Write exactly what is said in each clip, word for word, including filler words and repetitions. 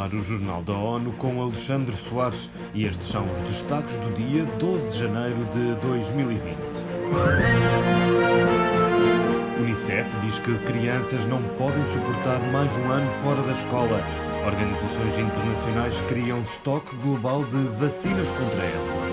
ar o Jornal da ONU com Alexandre Soares e estes são os destaques do dia doze de janeiro de dois mil e vinte. Unicef diz que crianças não podem suportar mais um ano fora da escola. Organizações internacionais criam estoque global de vacinas contra ela.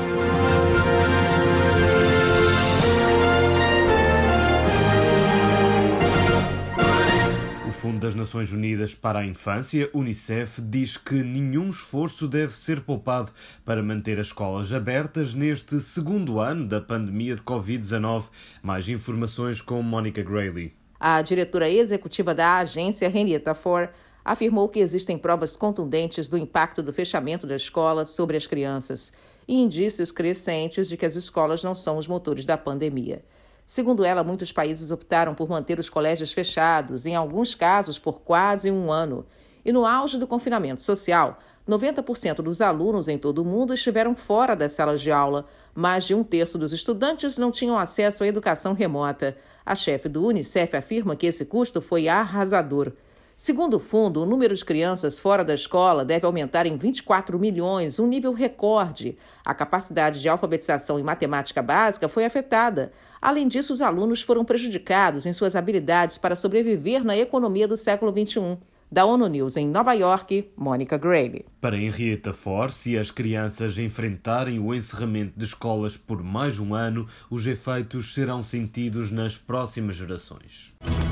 O Fundo das Nações Unidas para a Infância, Unicef, diz que nenhum esforço deve ser poupado para manter as escolas abertas neste segundo ano da pandemia de covid dezanove. Mais informações com Monica Grayley. A diretora executiva da agência, Henrietta Fore, afirmou que existem provas contundentes do impacto do fechamento da escola sobre as crianças e indícios crescentes de que as escolas não são os motores da pandemia. Segundo ela, muitos países optaram por manter os colégios fechados, em alguns casos por quase um ano. E no auge do confinamento social, noventa por cento dos alunos em todo o mundo estiveram fora das salas de aula. Mais de um terço dos estudantes não tinham acesso à educação remota. A chefe do Unicef afirma que esse custo foi arrasador. Segundo o fundo, o número de crianças fora da escola deve aumentar em vinte e quatro milhões, um nível recorde. A capacidade de alfabetização em matemática básica foi afetada. Além disso, os alunos foram prejudicados em suas habilidades para sobreviver na economia do século vinte e um. Da ONU News em Nova York, Monica Grayley. Para Henrietta Fore, se as crianças enfrentarem o encerramento de escolas por mais um ano, os efeitos serão sentidos nas próximas gerações.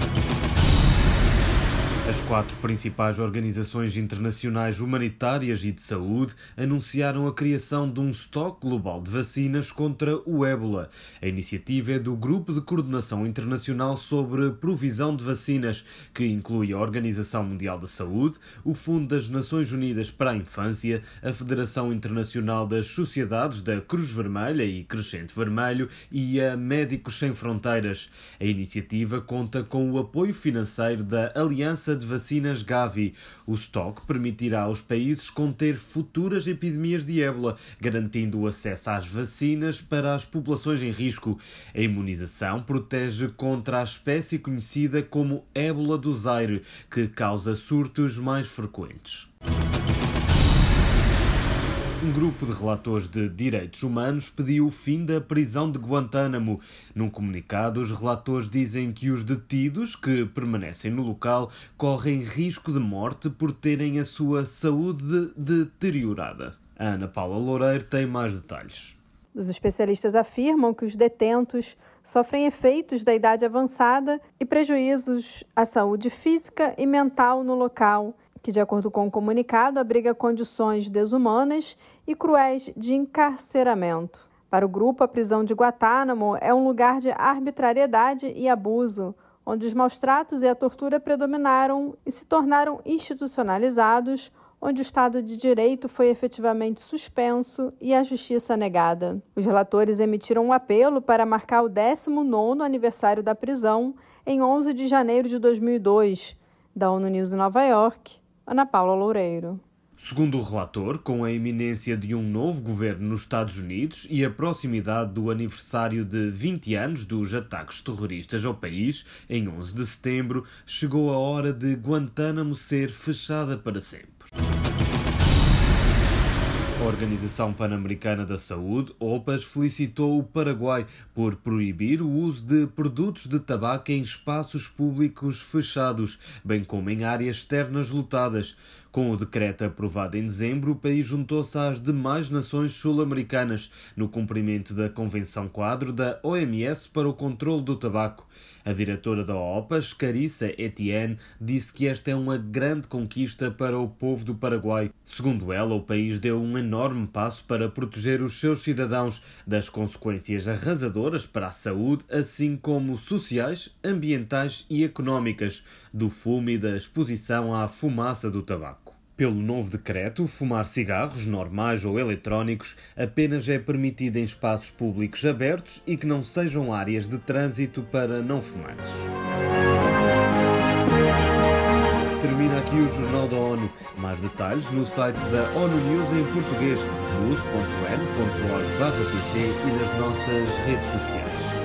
As quatro principais organizações internacionais humanitárias e de saúde anunciaram a criação de um estoque global de vacinas contra o ébola. A iniciativa é do Grupo de Coordenação Internacional sobre Provisão de Vacinas, que inclui a Organização Mundial da Saúde, o Fundo das Nações Unidas para a Infância, a Federação Internacional das Sociedades da Cruz Vermelha e Crescente Vermelho e a Médicos Sem Fronteiras. A iniciativa conta com o apoio financeiro da Aliança de Vacinas Gavi. O estoque permitirá aos países conter futuras epidemias de ébola, garantindo o acesso às vacinas para as populações em risco. A imunização protege contra a espécie conhecida como ébola do Zaire, que causa surtos mais frequentes. Um grupo de relatores de direitos humanos pediu o fim da prisão de Guantánamo. Num comunicado, os relatores dizem que os detidos que permanecem no local correm risco de morte por terem a sua saúde deteriorada. A Ana Paula Loureiro tem mais detalhes. Os especialistas afirmam que os detentos sofrem efeitos da idade avançada e prejuízos à saúde física e mental no local, que, de acordo com o comunicado, abriga condições desumanas e cruéis de encarceramento. Para o grupo, a prisão de Guantánamo é um lugar de arbitrariedade e abuso, onde os maus-tratos e a tortura predominaram e se tornaram institucionalizados, onde o Estado de Direito foi efetivamente suspenso e a justiça negada. Os relatores emitiram um apelo para marcar o décimo nono aniversário da prisão em onze de janeiro de dois mil e dois. Da ONU News em Nova York, Ana Paula Loureiro. Segundo o relator, com a iminência de um novo governo nos Estados Unidos e a proximidade do aniversário de vinte anos dos ataques terroristas ao país, em onze de setembro, chegou a hora de Guantánamo ser fechada para sempre. A Organização Pan-Americana da Saúde, OPAS, felicitou o Paraguai por proibir o uso de produtos de tabaco em espaços públicos fechados, bem como em áreas externas lotadas. Com o decreto aprovado em dezembro, o país juntou-se às demais nações sul-americanas no cumprimento da Convenção Quadro da O M S para o controle do tabaco. A diretora da OPAS, Carissa Etienne, disse que esta é uma grande conquista para o povo do Paraguai. Segundo ela, o país deu um enorme passo para proteger os seus cidadãos das consequências arrasadoras para a saúde, assim como sociais, ambientais e económicas, do fumo e da exposição à fumaça do tabaco. Pelo novo decreto, fumar cigarros, normais ou eletrónicos, apenas é permitido em espaços públicos abertos e que não sejam áreas de trânsito para não fumantes. Termina aqui o Jornal da ONU. Mais detalhes no site da ONU News em português, news ponto n ponto org barra pt e nas nossas redes sociais.